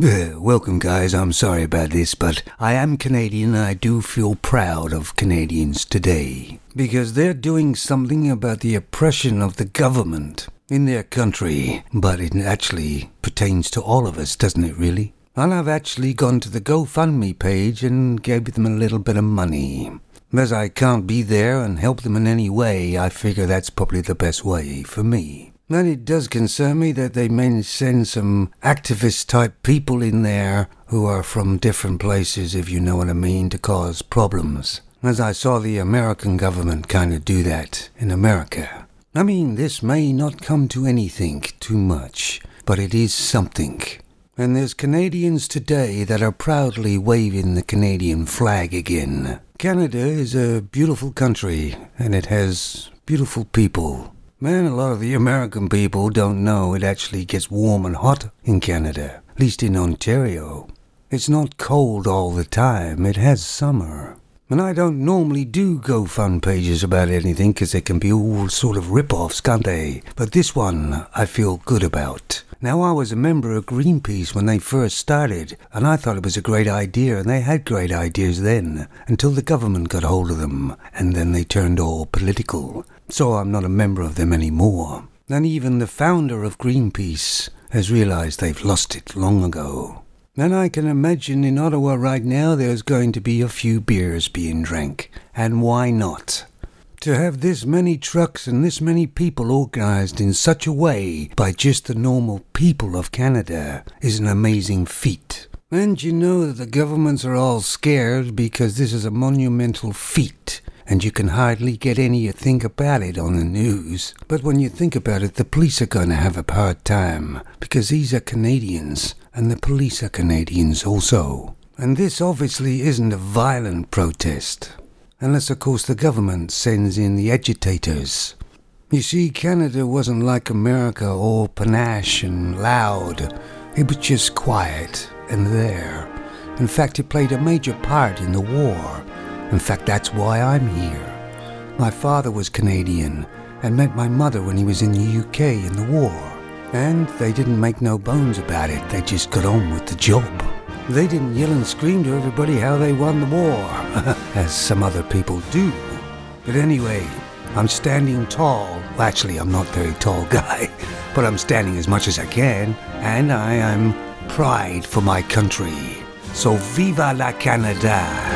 Welcome, guys. I'm sorry about this, but I am Canadian and I do feel proud of Canadians today. Because they're doing something about the oppression of the government in their country. But it actually pertains to all of us, doesn't it, really? And I've actually gone to the GoFundMe page and gave them a little bit of money. As I can't be there and help them in any way, I figure that's probably the best way for me. And it does concern me that they may send some activist-type people in there who are from different places, if you know what I mean, to cause problems. As I saw the American government kind of do that in America. I mean, this may not come to anything too much, but it is something. And there's Canadians today that are proudly waving the Canadian flag again. Canada is a beautiful country, and it has beautiful people. Man, a lot of the American people don't know it actually gets warm and hot in Canada, at least in Ontario. It's not cold all the time, it has summer. And I don't normally do GoFund pages about anything because they can be all sort of rip-offs, can't they? But this one I feel good about. Now, I was a member of Greenpeace when they first started, and I thought it was a great idea, and they had great ideas then, until the government got hold of them, and then they turned all political. So I'm not a member of them anymore. And even the founder of Greenpeace has realized they've lost it long ago. And I can imagine in Ottawa right now there's going to be a few beers being drank. And why not? To have this many trucks and this many people organized in such a way by just the normal people of Canada is an amazing feat. And you know that the governments are all scared because this is a monumental feat. And you can hardly get anything about it on the news. But when you think about it, the police are going to have a hard time, because these are Canadians, and the police are Canadians also. And this obviously isn't a violent protest, unless of course the government sends in the agitators. You see, Canada wasn't like America, all panache and loud. It was just quiet and there. In fact, it played a major part in the war. In fact, that's why I'm here. My father was Canadian and met my mother when he was in the UK in the war. And they didn't make no bones about it. They just got on with the job. They didn't yell and scream to everybody how they won the war, as some other people do. But anyway, I'm standing tall. Well, actually, I'm not a very tall guy, but I'm standing as much as I can. And I am pride for my country. So viva la Canada!